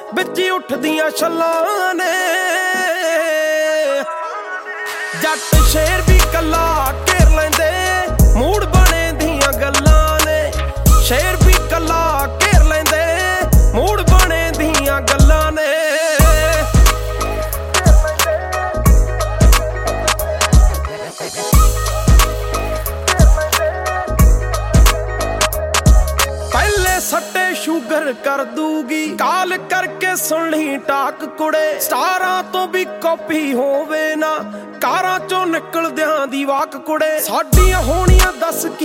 ਵਿੱਚ ਹੀ ਉੱਠਦੀਆਂ ਛੱਲਾਂ ਨੇ। ਜੱਟ ਸ਼ੇਰ ਵੀ ਕੱਲਾ ਘੇਰ ਲੈਂਦੇ, ਮੂਡ ਬਣੇ ਦੀਆਂ ਗੱਲਾਂ ਨੇ। ਸ਼ੇਰ ਵੀ ਕੱਲਾ ਘੇਰ ਲੈਂਦੇ, ਮੂਡ ਬਣੇ ਦੀਆਂ ਗੱਲਾਂ ਨੇ। ਪਹਿਲੇ ਸੱਟੇ ਸ਼ੂਗਰ ਕਰ ਦੂਗੀ, ਕਾਲ ਕਰਕੇ ਸੁਣ ਲਈ ਟਾਕ ਕੁੜੇ। ਸਟਾਰਾਂ ਤੋਂ ਵੀ ਕਾਪੀ ਹੋਵੇ ਨਾ, ਕਾਰਾਂ ਚੋਂ ਨਿਕਲਦਿਆਂ ਦੀ ਵਾਕ ਕੁੜੇ। ਸਾਡੀਆਂ ਹੋਣੀਆਂ ਦੱਸ ਕੀ